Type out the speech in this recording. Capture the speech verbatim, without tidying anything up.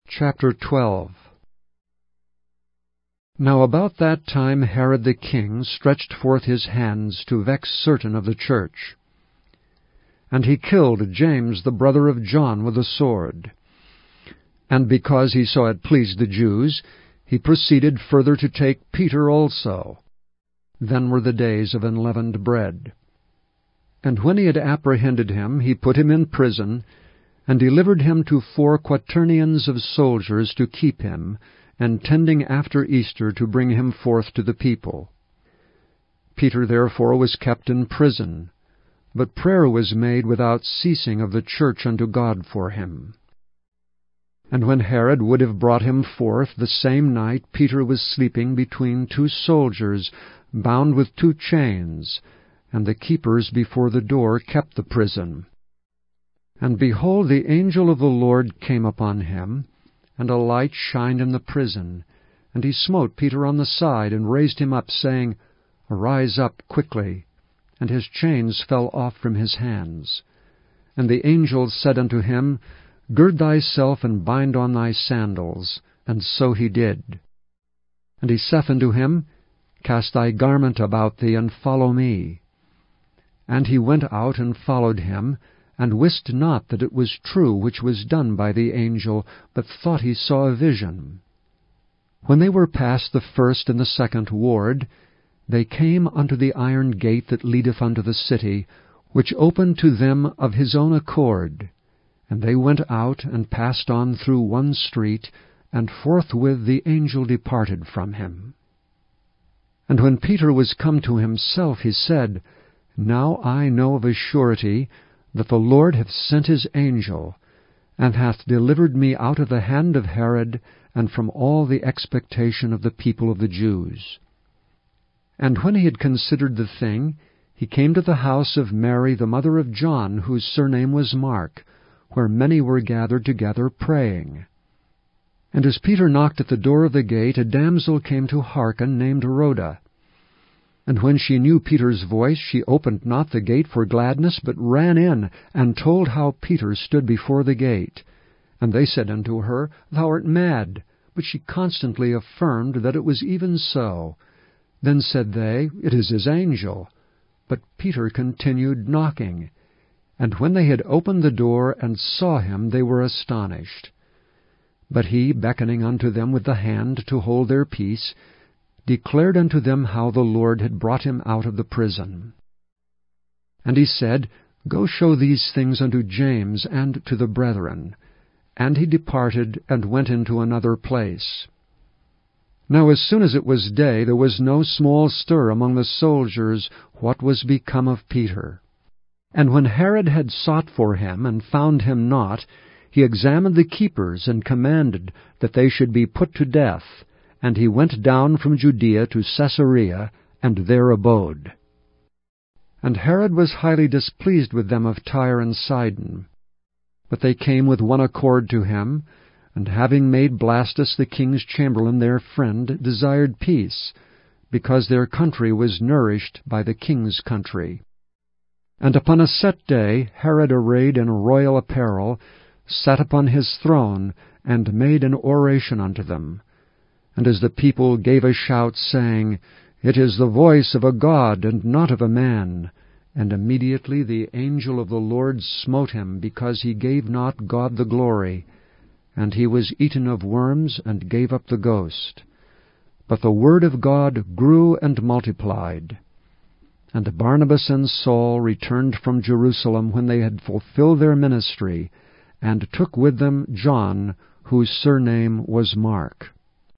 Chapter twelve. Now about that time Herod the king stretched forth his hands to vex certain of the church. And he killed James the brother of John with a sword. And because he saw it pleased the Jews, he proceeded further to take Peter also. Then were the days of unleavened bread. And when he had apprehended him, he put him in prison, and delivered him to four quaternions of soldiers to keep him, intending after Easter to bring him forth to the people. Peter therefore was kept in prison, but prayer was made without ceasing of the church unto God for him. And when Herod would have brought him forth, the same night Peter was sleeping between two soldiers, bound with two chains, and the keepers before the door kept the prison. And behold, the angel of the Lord came upon him, and a light shined in the prison. And he smote Peter on the side, and raised him up, saying, Arise up quickly. And his chains fell off from his hands. And the angel said unto him, Gird thyself, and bind on thy sandals. And so he did. And he saith unto him, Cast thy garment about thee, and follow me. And he went out and followed him, and wist not that it was true which was done by the angel, but thought he saw a vision. When they were past the first and the second ward, they came unto the iron gate that leadeth unto the city, which opened to them of his own accord. And they went out, and passed on through one street, and forthwith the angel departed from him. And when Peter was come to himself, he said, Now I know of a surety that the Lord hath sent his angel, and hath delivered me out of the hand of Herod, and from all the expectation of the people of the Jews. And when he had considered the thing, he came to the house of Mary the mother of John, whose surname was Mark, where many were gathered together praying. And as Peter knocked at the door of the gate, a damsel came to hearken, named Rhoda. And when she knew Peter's voice, she opened not the gate for gladness, but ran in, and told how Peter stood before the gate. And they said unto her, Thou art mad. But she constantly affirmed that it was even so. Then said they, It is his angel. But Peter continued knocking. And when they had opened the door, and saw him, they were astonished. But he, beckoning unto them with the hand to hold their peace, declared unto them how the Lord had brought him out of the prison. And he said, Go show these things unto James and to the brethren. And he departed, and went into another place. Now as soon as it was day, there was no small stir among the soldiers what was become of Peter. And when Herod had sought for him, and found him not, he examined the keepers, and commanded that they should be put to death. And he went down from Judea to Caesarea, and there abode. And Herod was highly displeased with them of Tyre and Sidon. But they came with one accord to him, and having made Blastus the king's chamberlain their friend, desired peace, because their country was nourished by the king's country. And upon a set day Herod, arrayed in royal apparel, sat upon his throne, and made an oration unto them. And as the people gave a shout, saying, It is the voice of a God, and not of a man. And immediately the angel of the Lord smote him, because he gave not God the glory. And he was eaten of worms, and gave up the ghost. But the word of God grew and multiplied. And Barnabas and Saul returned from Jerusalem when they had fulfilled their ministry, and took with them John, whose surname was Mark.